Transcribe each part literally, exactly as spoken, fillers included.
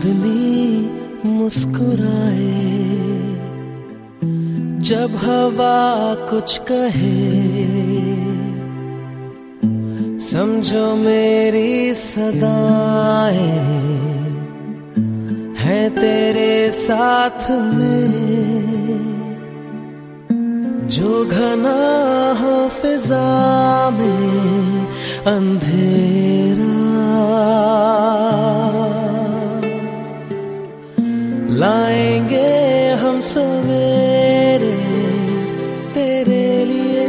चांदनी मुस्कुराए, जब हवा कुछ कहे, समझो मेरी सदाएं हैं तेरे साथ में। जो घना हो फिजा में अंधेरा, लाएंगे हम सवेरे तेरे लिए।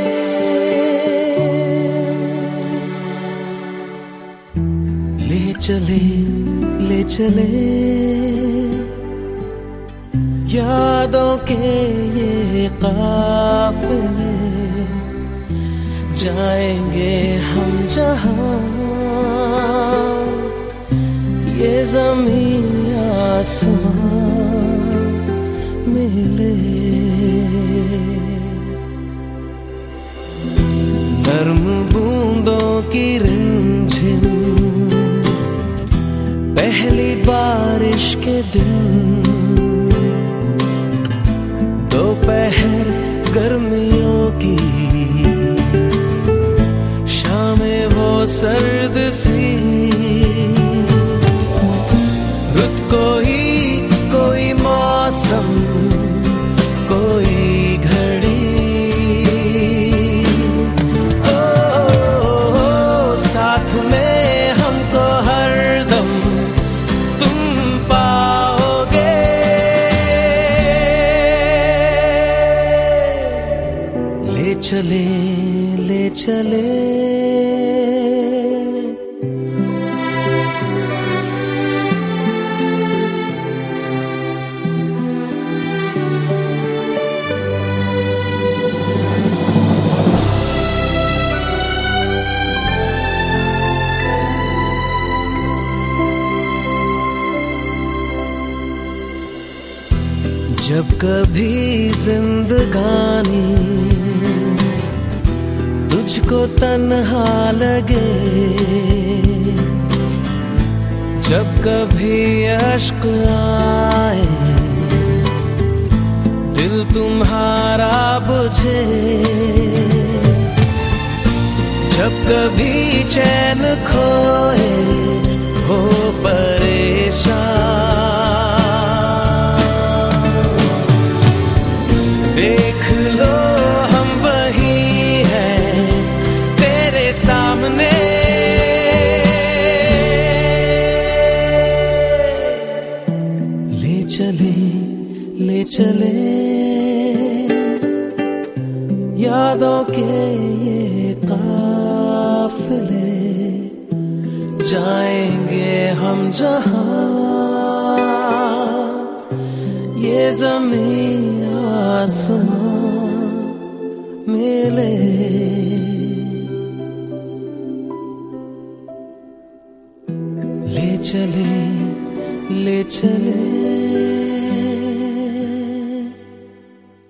ले चले ले चले यादों के ये काफिले, जाएंगे हम जहां ये ज़मीं आसमां मिले। नर्म बूंदों की रिमझिम पहली बारिश के दिन, दोपहर गर्मियों की शामें वो सर्द सी, रुत कोई कोई मौसम कोई घड़ी, ओ, ओ, ओ साथ में हमको हरदम तुम पाओगे। ले चले ले चले जब कभी जिंदगानी तुझको तन्हा लगे, जब कभी अश्क आए दिल तुम्हारा बुझे, जब कभी चैन खोए हो परेशान, देख लो हम वही हैं तेरे सामने। ले चले ले चले यादों के ये काफिले, जाएंगे हम जहां ये ज़मीं आसमां मिले। ले चले ले चले